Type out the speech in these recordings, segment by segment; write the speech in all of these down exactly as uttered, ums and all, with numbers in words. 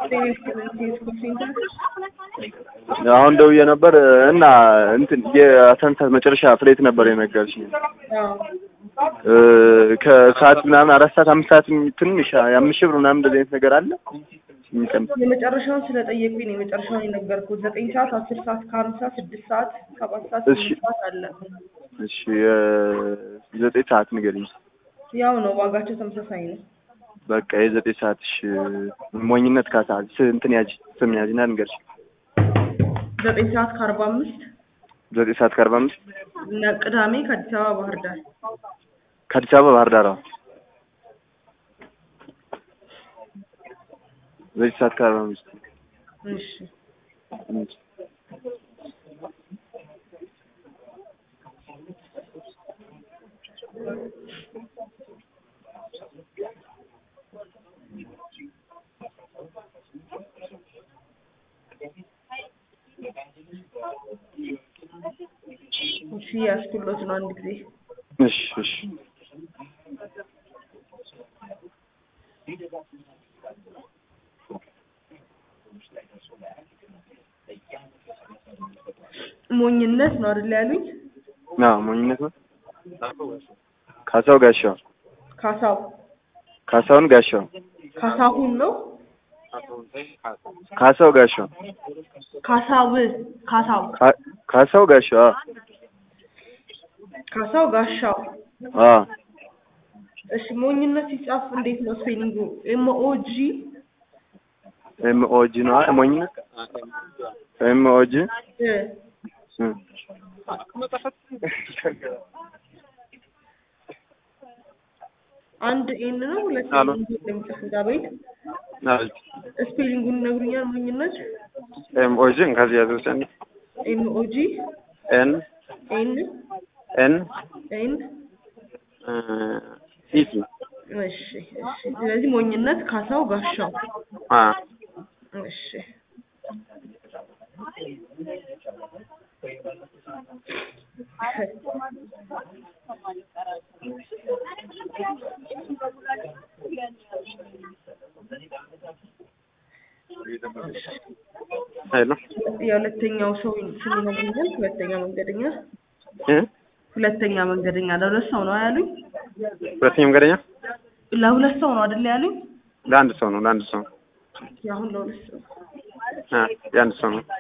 አሁን ደውዬ ነበር እና እንትን የአሳንሳት መጨረሻ ፍሌት ነበር የነገርሽኝ። አዎ ከሰዓት ምናምን አራት ሰዓት አምስት ሰዓት ትንሽ የአምስት ሺህ ብር ምናምን እንደዚህ አይነት ነገር አለ። የመጨረሻውን ስለጠየቁኝ ነው የመጨረሻውን የነገርኩት። ዘጠኝ ሰዓት አስር ሰዓት ከሀምሳ ስድስት ሰዓት ሰባት ሰዓት ስምንት ሰዓት አለ። እሺ ዘጠኝ ሰዓት ንገሪኝ። ያው ነው ዋጋቸው ተመሳሳይ ነው። በቃ የዘጠኝ ሰዓት እሺ ሞኝነት ካሳ እንትን ያጅ ስም ያጅና ንገርሽ። ዘጠኝ ሰዓት ከአርባ አምስት ዘጠኝ ሰዓት ከአርባ አምስት ቅዳሜ ከአዲስ አበባ ባህር ዳር ከአዲስ አበባ ባህር ዳር ዘጠኝ ሰዓት ከአርባ አምስት እሺ እሺ ያስኩሎት ነው አንድ ጊዜ እሺ እሺ ሞኝነት ነው አይደል ያሉኝ? አዎ ሞኝነት ነው። ካሳው ጋሻው ካሳው ካሳውን ጋሻው ካሳሁን ነው። ካሳው ጋሻው ካሳው ካሳው ካሳው ጋሻው ካሳው ጋሻው አ እሺ ሞኝነት ሲጻፍ እንዴት ነው ስፔሊንጉ? ኤም ኦ ጂ ኤም ኦ ጂ ነው ሞኝነት ኤም ኦ ጂ እ አንድ ኤን ነው ሁለት ኤን እንደምትጽፉት አቤት አቤት ስፔሊንጉን ነግሩኛል። ሞኝነት ኤም ኦ ጂ ከዚህ ያዘሰን ኤም ኦ ጂ ኤን ኤን ኤን ኤን ኢቲ እሺ እሺ ስለዚህ ሞኝነት ካሳው ጋሻው አ እሺ ሄሎ የሁለተኛው ሰው ስም ይነግሩኛል። ሁለተኛ መንገደኛ እ ሁለተኛ መንገደኛ ለሁለት ሰው ነው ያሉኝ። ሁለተኛ መንገደኛ ለሁለት ሰው ነው አይደል ያሉኝ? ለአንድ ሰው ነው ለአንድ ሰው ያሁን ለሁለት ሰው አ የአንድ ሰው ነው።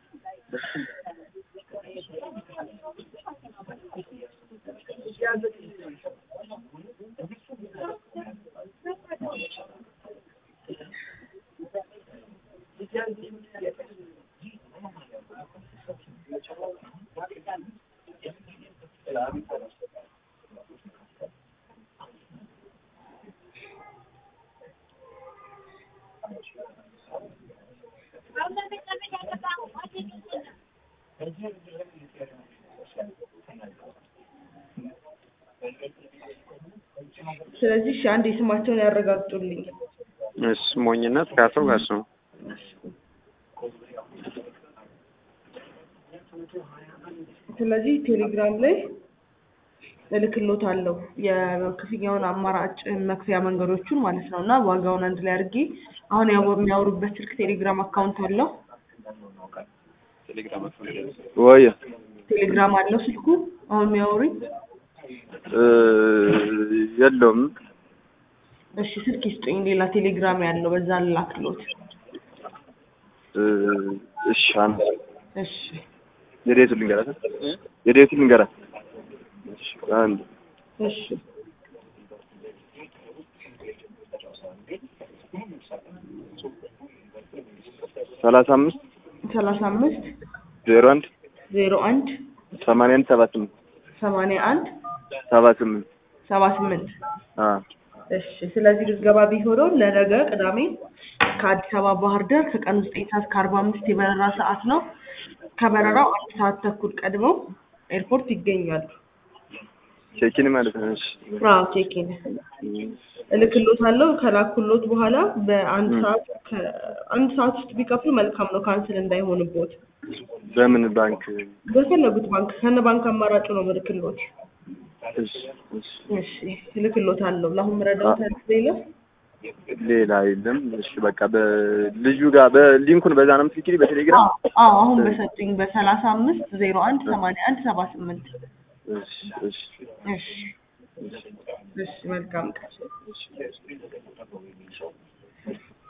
ስለዚህ እሺ አንዴ ስማቸውን ያረጋግጡልኝ። እሺ ሞኝነት ካሳው ጋሻው ስለዚህ ቴሌግራም ላይ እልክሎታለሁ የክፍያውን አማራጭ መክፈያ መንገዶቹን ማለት ነውና ዋጋውን አንድ ላይ አድርጌ አሁን ያው የሚያወሩበት ስልክ ቴሌግራም አካውንት አለው። ወይ ቴሌግራም አለው ስልኩ አሁን የሚያወሩኝ እ የለውም። እሺ ስልክ ይስጡኝ ሌላ ቴሌግራም ያለው በዛ ላክሎት። እ እሺ አንተ እሺ የዴቱ ልንገራት የዴቱ ልንገራት እሺ አንድ እሺ ሰላሳ አምስት ሰላሳ አምስት ዜሮ አንድ ዜሮ አንድ ሰማንያ አንድ ሰባ ስምንት ሰማንያ አንድ ሰባ ስምንት ሰባ ስምንት አ እሺ ስለዚህ ልትገባ ቢሆነው ለነገ ቅዳሜ ከአዲስ አበባ ባህር ዳር ከቀኑ ዘጠኝ ሰዓት ከአርባ አምስት የበረራ ሰዓት ነው። ከበረራው አንድ ሰዓት ተኩል ቀድመው ኤርፖርት ይገኛሉ። ቼኪን ማለት ነው። እሺ አዎ ቼኪን እልክሎታለሁ። ከላኩሎት በኋላ በአንድ ሰዓት ከአንድ ሰዓት ውስጥ ቢከፍሉ መልካም ነው ካንስል እንዳይሆንቦት። በምን ባንክ? በፈለጉት ባንክ ከነ ባንክ አማራጭ ነው ምልክሎት። እሺ እሺ እሺ እልክሎታለሁ። ለአሁን ረዳት ሌላ ሌላ የለም። እሺ በቃ በልጁ ጋር በሊንኩን በዛ ነው የምትልኪልኝ በቴሌግራም? አዎ አሁን በሰጡኝ በሰላሳ አምስት ዜሮ አንድ ሰማንያ አንድ ሰባ ስምንት። እሺ እሺ እሺ እሺ መልካም ቀን።